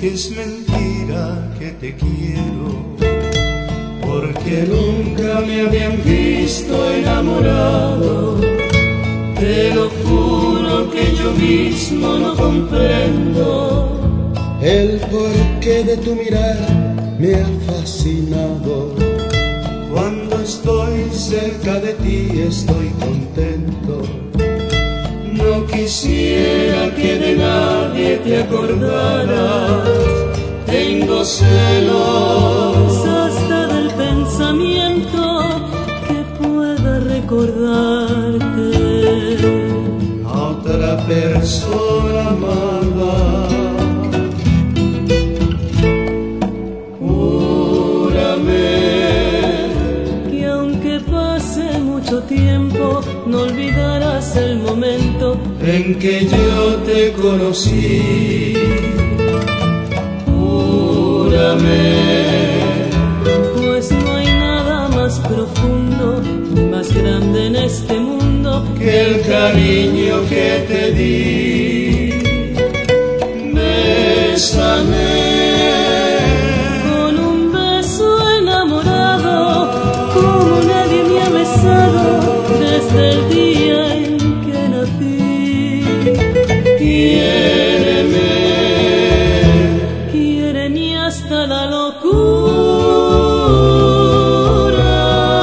que es mentira que te quiero, porque nunca me habían visto enamorado. Te lo juro que yo mismo no comprendo el porqué de tu mirar me ha fascinado. Cuando estoy cerca de ti estoy contento. No quisiera que de nadie te acordaras. Tengo celos hasta del pensamiento que pueda recordarte a otra persona amada. Tiempo, no olvidarás el momento en que yo te conocí. Júrame, pues no hay nada más profundo ni más grande en este mundo que el cariño que te di. Bésame con un beso enamorado, como nadie me ha besado desde el día en que nací. Quiéreme, quiéreme hasta la locura,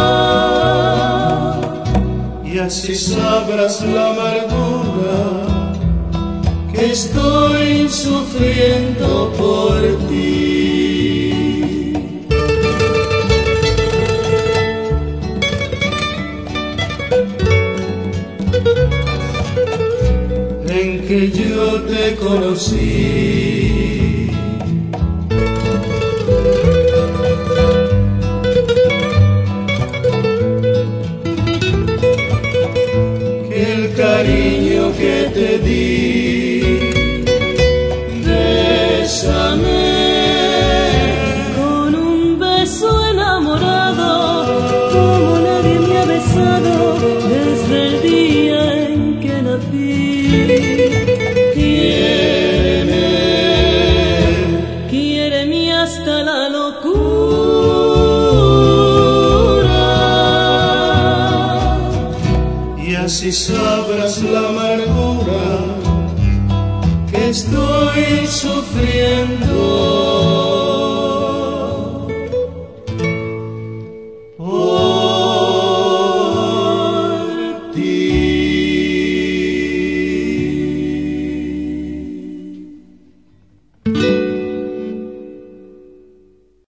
y así sabrás la amargura que estoy sufriendo por ti. En que yo te conocí.